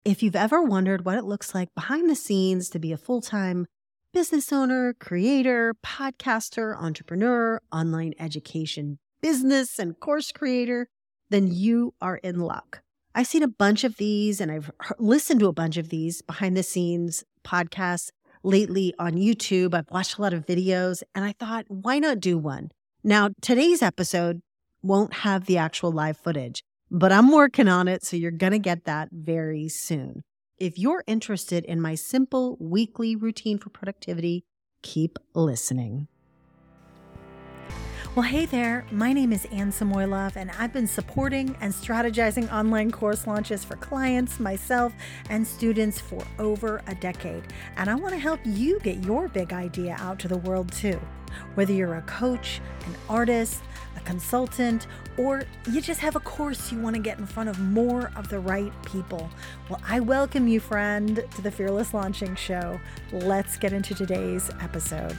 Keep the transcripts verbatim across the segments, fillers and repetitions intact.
If you've ever wondered what it looks like behind the scenes to be a full-time business owner, creator, podcaster, entrepreneur, online education, business, and course creator, then you are in luck. I've seen a bunch of these and I've listened to a bunch of these behind the scenes podcasts lately on YouTube. I've watched a lot of videos and I thought, why not do one? Now, today's episode won't have the actual live footage, but I'm working on it, so you're going to get that very soon. If you're interested in my simple weekly routine for productivity, keep listening. Well, hey there, my name is Anne Samoilov, and I've been supporting and strategizing online course launches for clients, myself, and students for over a decade. And I want to help you get your big idea out to the world too. Whether you're a coach, an artist, a consultant, or you just have a course you want to get in front of more of the right people. Well, I welcome you, friend, to the Fearless Launching Show. Let's get into today's episode.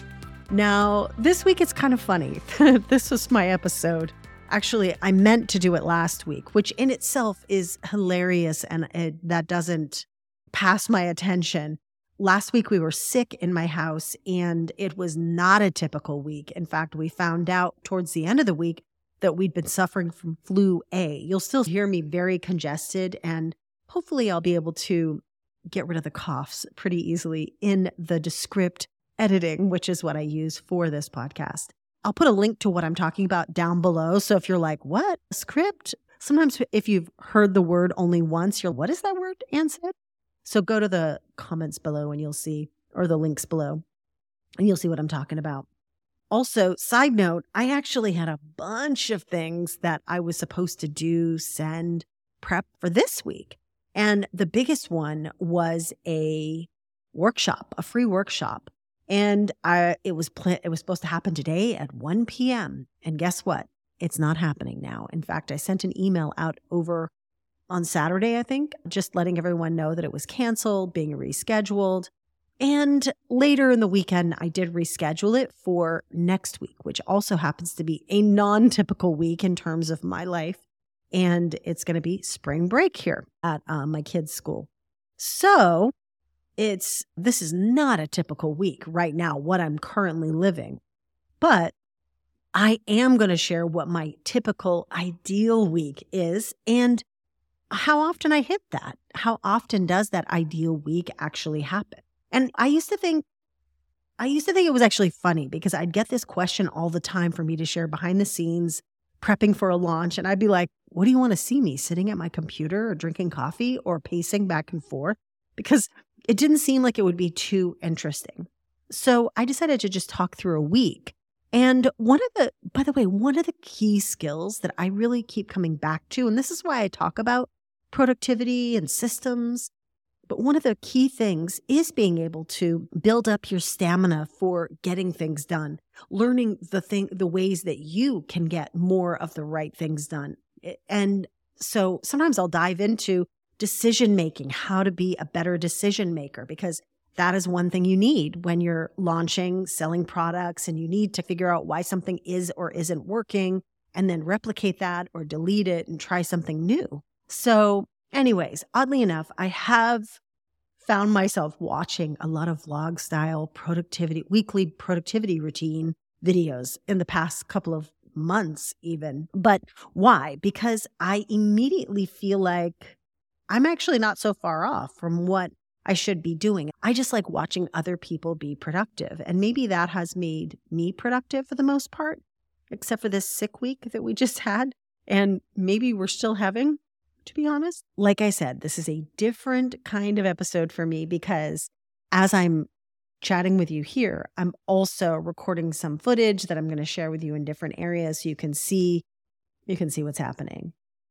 Now, this week it's kind of funny. This was my episode. Actually, I meant to do it last week, which in itself is hilarious, and it, that doesn't pass my attention. Last week we were sick in my house, and it was not a typical week. In fact, we found out towards the end of the week that we'd been suffering from flu A. You'll still hear me very congested, and hopefully I'll be able to get rid of the coughs pretty easily in the Descript editing, which is what I use for this podcast. I'll put a link to what I'm talking about down below. So if you're like, what? Script? Sometimes if you've heard the word only once, you're, what is that word, Anne said? So go to the comments below and you'll see, or the links below, and you'll see what I'm talking about. Also, side note, I actually had a bunch of things that I was supposed to do, send, prep for this week. And the biggest one was a workshop, a free workshop. And I, it was pl- it was supposed to happen today at one p.m. And guess what? It's not happening now. In fact, I sent an email out over on Saturday, I think, just letting everyone know that it was canceled, being rescheduled. And later in the weekend, I did reschedule it for next week, which also happens to be a non-typical week in terms of my life. And it's going to be spring break here at uh, my kids' school. So It's, this is not a typical week right now, what I'm currently living, but I am going to share what my typical ideal week is and how often I hit that. How often does that ideal week actually happen? And I used to think, I used to think it was actually funny because I'd get this question all the time for me to share behind the scenes, prepping for a launch. And I'd be like, what do you want to see me sitting at my computer or drinking coffee or pacing back and forth? Because it didn't seem like it would be too interesting. So I decided to just talk through a week. And one of the, by the way, one of the key skills that I really keep coming back to, and this is why I talk about productivity and systems, but one of the key things is being able to build up your stamina for getting things done, learning the thing, the ways that you can get more of the right things done. And so sometimes I'll dive into decision making, how to be a better decision maker, because that is one thing you need when you're launching, selling products, and you need to figure out why something is or isn't working and then replicate that or delete it and try something new. So anyways, oddly enough, I have found myself watching a lot of vlog style productivity, weekly productivity routine videos in the past couple of months even. But why? Because I immediately feel like I'm actually not so far off from what I should be doing. I just like watching other people be productive. And maybe that has made me productive for the most part, except for this sick week that we just had. And maybe we're still having, to be honest. Like I said, this is a different kind of episode for me because as I'm chatting with you here, I'm also recording some footage that I'm going to share with you in different areas so you can see, you can see what's happening.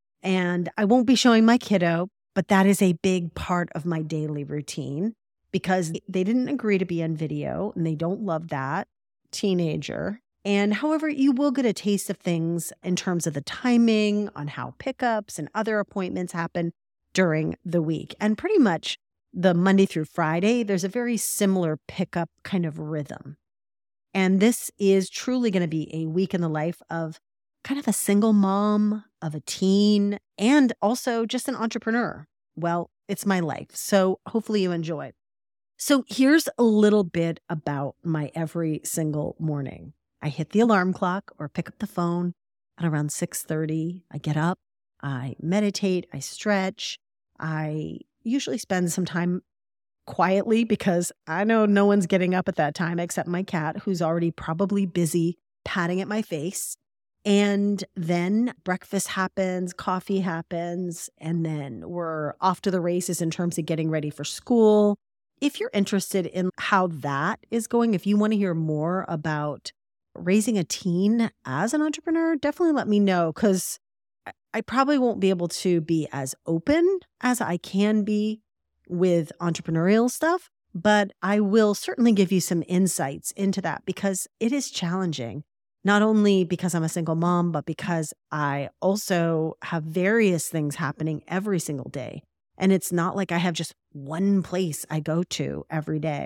And I won't be showing my kiddo, but that is a big part of my daily routine because they didn't agree to be on video and they don't love that teenager. And however, you will get a taste of things in terms of the timing on how pickups and other appointments happen during the week. And pretty much the Monday through Friday, there's a very similar pickup kind of rhythm. And this is truly going to be a week in the life of kind of a single mom, of a teen, and also just an entrepreneur. Well, it's my life. So hopefully you enjoy it. So here's a little bit about my every single morning. I hit the alarm clock or pick up the phone at around six thirty. I get up, I meditate, I stretch. I usually spend some time quietly because I know no one's getting up at that time except my cat, who's already probably busy patting at my face. And then breakfast happens, coffee happens, and then we're off to the races in terms of getting ready for school. If you're interested in how that is going, if you want to hear more about raising a teen as an entrepreneur, definitely let me know, because I probably won't be able to be as open as I can be with entrepreneurial stuff, but I will certainly give you some insights into that because it is challenging, not only because I'm a single mom, but because I also have various things happening every single day. And it's not like I have just one place I go to every day.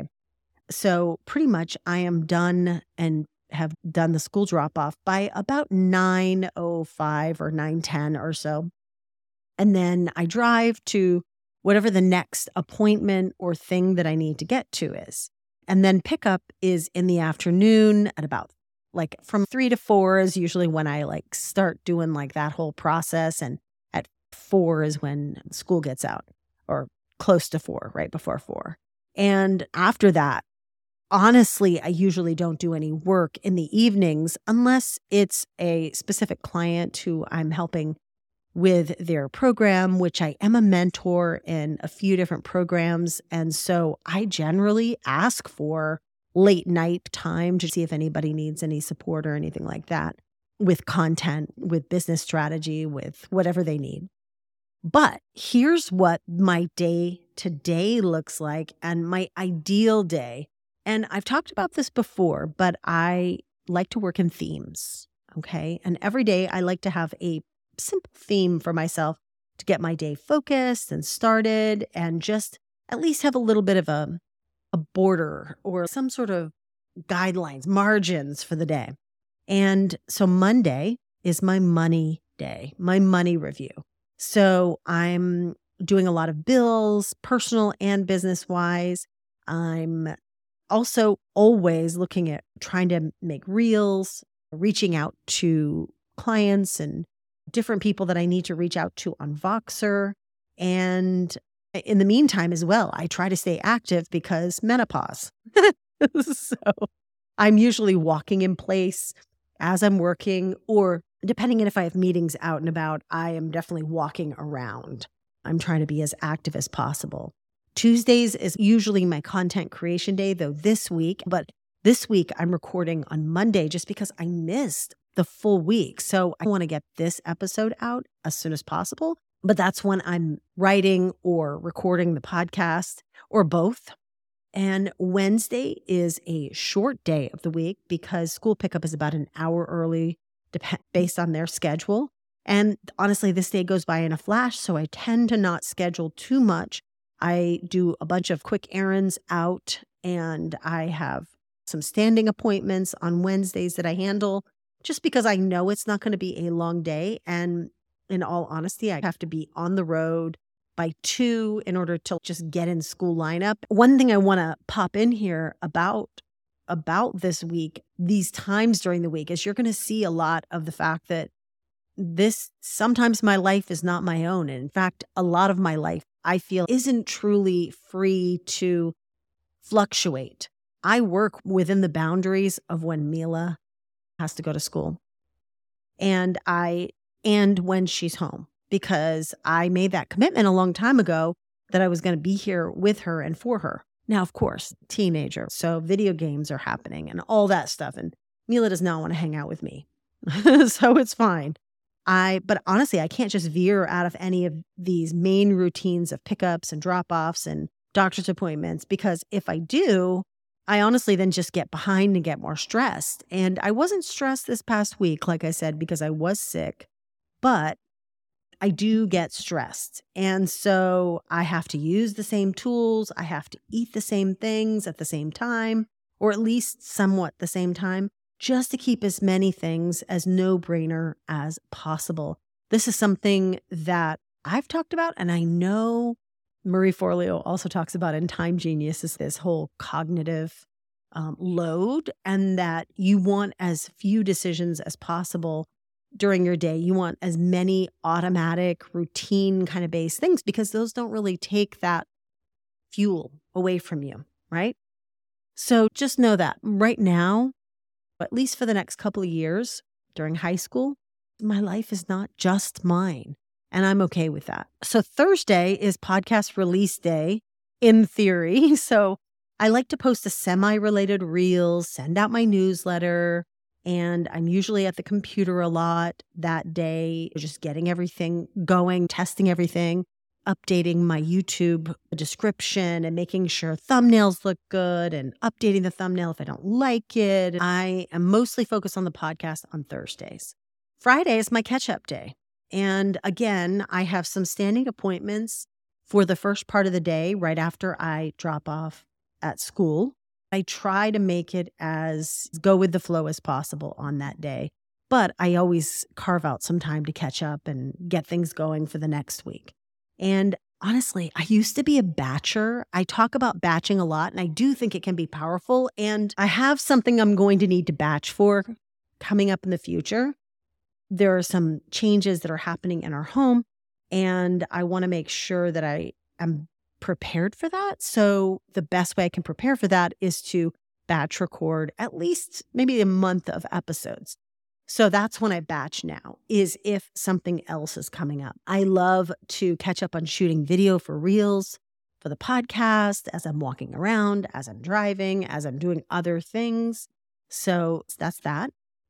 So pretty much I am done and have done the school drop off by about nine oh five or nine ten or so. And then I drive to whatever the next appointment or thing that I need to get to is. And then pickup is in the afternoon at about like from three to four is usually when I like start doing like that whole process. And at four is when school gets out, or close to four, right before four. And after that, honestly, I usually don't do any work in the evenings unless it's a specific client who I'm helping with their program, which I am a mentor in a few different programs. And so I generally ask for late night time to see if anybody needs any support or anything like that with content, with business strategy, with whatever they need. But here's what my day to day looks like and my ideal day. And I've talked about this before, but I like to work in themes, okay? And every day I like to have a simple theme for myself to get my day focused and started and just at least have a little bit of a, a border or some sort of guidelines, margins for the day. And so Monday is my money day, my money review. So I'm doing a lot of bills, personal and business-wise. I'm also always looking at trying to make reels, reaching out to clients and different people that I need to reach out to on Voxer. And in the meantime as well, I try to stay active because menopause. So I'm usually walking in place as I'm working, or depending on if I have meetings out and about, I am definitely walking around. I'm trying to be as active as possible. Tuesdays is usually my content creation day, though this week, but this week I'm recording on Monday just because I missed the full week. So I want to get this episode out as soon as possible, but that's when I'm writing or recording the podcast or both. And Wednesday is a short day of the week because school pickup is about an hour early dep- based on their schedule. And honestly, this day goes by in a flash, so I tend to not schedule too much. I do a bunch of quick errands out, and I have some standing appointments on Wednesdays that I handle just because I know it's not going to be a long day. And in all honesty, I have to be on the road by two in order to just get in school lineup. One thing I want to pop in here about about this week, these times during the week, is you're going to see a lot of the fact that this, sometimes my life is not my own. And in fact, a lot of my life, I feel, isn't truly free to fluctuate. I work within the boundaries of when Mila has to go to school and I, and when she's home, because I made that commitment a long time ago that I was going to be here with her and for her. Now, of course, teenager, so video games are happening and all that stuff. And Mila does not want to hang out with me. So it's fine. I, but honestly, I can't just veer out of any of these main routines of pickups and drop-offs and doctor's appointments, because if I do, I honestly then just get behind and get more stressed. And I wasn't stressed this past week, like I said, because I was sick, but I do get stressed. And so I have to use the same tools. I have to eat the same things at the same time, or at least somewhat the same time, just to keep as many things as no-brainer as possible. This is something that I've talked about, and I know Marie Forleo also talks about in Time Genius is this whole cognitive um, load, and that you want as few decisions as possible during your day. You want as many automatic, routine kind of based things because those don't really take that fuel away from you, right? So just know that right now, at least for the next couple of years during high school, my life is not just mine. And I'm okay with that. So Thursday is podcast release day in theory. So I like to post a semi-related reel, send out my newsletter, and I'm usually at the computer a lot that day, just getting everything going, testing everything, updating my YouTube description and making sure thumbnails look good and updating the thumbnail if I don't like it. I am mostly focused on the podcast on Thursdays. Friday is my catch-up day. And again, I have some standing appointments for the first part of the day right after I drop off at school. I try to make it as go with the flow as possible on that day, but I always carve out some time to catch up and get things going for the next week. And honestly, I used to be a batcher. I talk about batching a lot, and I do think it can be powerful. And I have something I'm going to need to batch for coming up in the future. There are some changes that are happening in our home, and I want to make sure that I am prepared for that. So the best way I can prepare for that is to batch record at least maybe a month of episodes. So that's when I batch now, is if something else is coming up. I love to catch up on shooting video for reels, for the podcast, as I'm walking around, as I'm driving, as I'm doing other things. So that's that.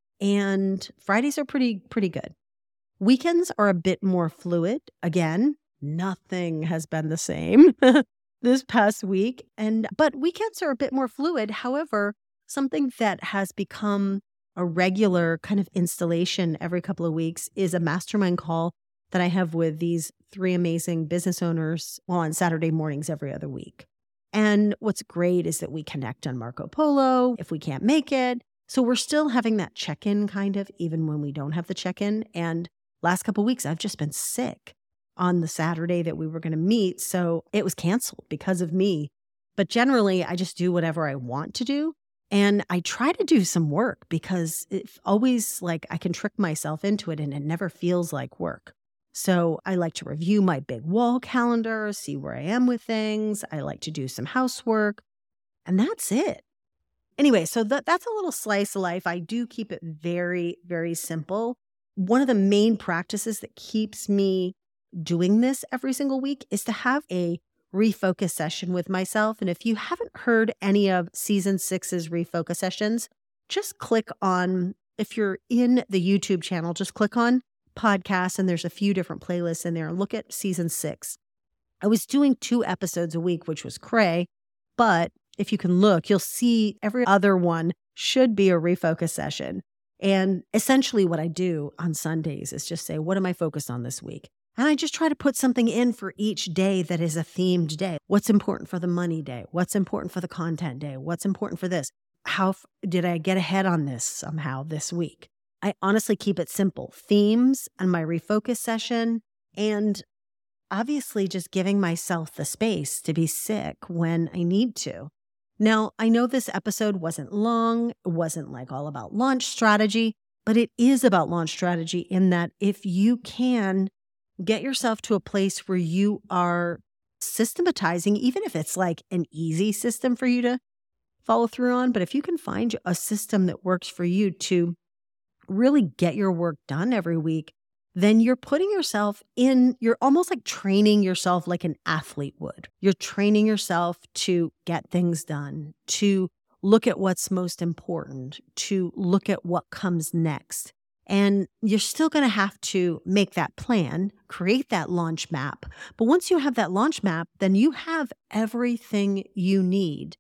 And Fridays are pretty, pretty good. Weekends are a bit more fluid. Again, nothing has been the same this past week. And but weekends are a bit more fluid. However, something that has become a regular kind of installation every couple of weeks is a mastermind call that I have with these three amazing business owners on Saturday mornings every other week. And what's great is that we connect on Marco Polo if we can't make it. So we're still having that check-in kind of, even when we don't have the check-in. And last couple of weeks, I've just been sick on the Saturday that we were going to meet. So it was canceled because of me. But generally, I just do whatever I want to do. And I try to do some work because it's always like I can trick myself into it and it never feels like work. So I like to review my big wall calendar, see where I am with things. I like to do some housework, and that's it. Anyway, so that, that's a little slice of life. I do keep it very, very simple. One of the main practices that keeps me doing this every single week is to have a refocus session with myself. And if you haven't heard any of season six's refocus sessions, just click on, if you're in the YouTube channel, just click on podcasts, and there's a few different playlists in there. Look at season six. I was doing two episodes a week, which was cray, but if you can look, you'll see every other one should be a refocus session. And essentially what I do on Sundays is just say, what am I focused on this week? And I just try to put something in for each day that is a themed day. What's important for the money day? What's important for the content day? What's important for this? How f- did I get ahead on this somehow this week? I honestly keep it simple. Themes and my refocus session, and obviously just giving myself the space to be sick when I need to. Now, I know this episode wasn't long. It wasn't like all about launch strategy, but it is about launch strategy in that if you can get yourself to a place where you are systematizing, even if it's like an easy system for you to follow through on, but if you can find a system that works for you to really get your work done every week, then you're putting yourself in, you're almost like training yourself like an athlete would. You're training yourself to get things done, to look at what's most important, to look at what comes next. And you're still going to have to make that plan, create that launch map. But once you have that launch map, then you have everything you need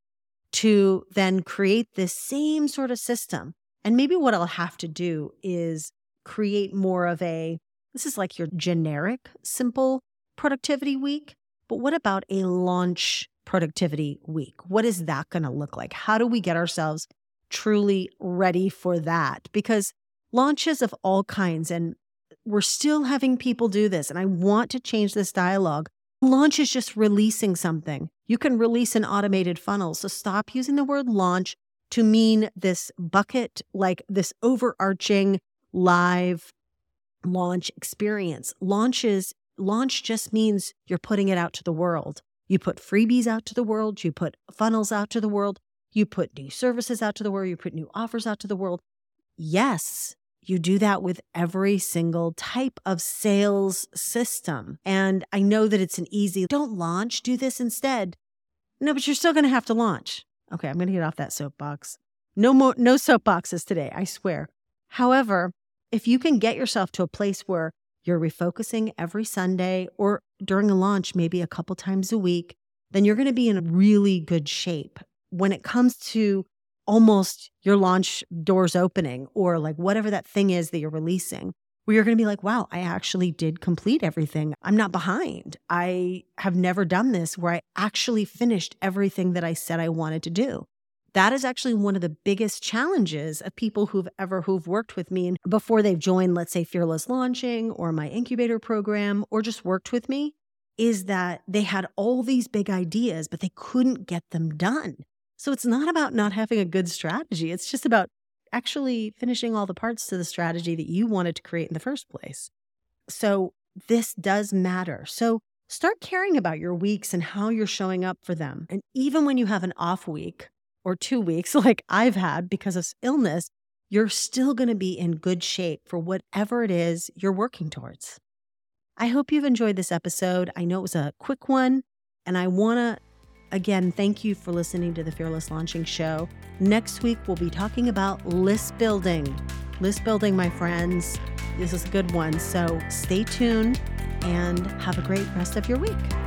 to then create this same sort of system. And maybe what I'll have to do is create more of a, this is like your generic, simple productivity week. But what about a launch productivity week? What is that going to look like? How do we get ourselves truly ready for that? Because launches of all kinds, and we're still having people do this, and I want to change this dialogue Launch is just releasing something. You can release an automated funnel. So stop using the word launch to mean this bucket, like this overarching live launch experience. Launches, launch just means you're putting it out to the world. You put freebies out to the world. You put funnels out to the world. You put new services out to the world. You put new offers out to the world. Yes, you do that with every single type of sales system. And I know that it's an easy, don't launch, do this instead. No, but you're still going to have to launch. Okay, I'm going to get off that soapbox. No more, no soapboxes today, I swear. However, if you can get yourself to a place where you're refocusing every Sunday or during a launch, maybe a couple times a week, then you're going to be in really good shape when it comes to almost your launch doors opening or like whatever that thing is that you're releasing, where you're going to be like, wow, I actually did complete everything. I'm not behind. I have never done this where I actually finished everything that I said I wanted to do. That is actually one of the biggest challenges of people who've ever, who've worked with me and before they've joined, let's say Fearless Launching or my incubator program, or just worked with me, is that they had all these big ideas, but they couldn't get them done. So it's not about not having a good strategy. It's just about actually finishing all the parts to the strategy that you wanted to create in the first place. So this does matter. So start caring about your weeks and how you're showing up for them. And even when you have an off week or two weeks like I've had because of illness, you're still going to be in good shape for whatever it is you're working towards. I hope you've enjoyed this episode. I know it was a quick one, and I want to Again, thank you for listening to the Fearless Launching Show. Next week, we'll be talking about list building. List building, my friends. This is a good one. So stay tuned and have a great rest of your week.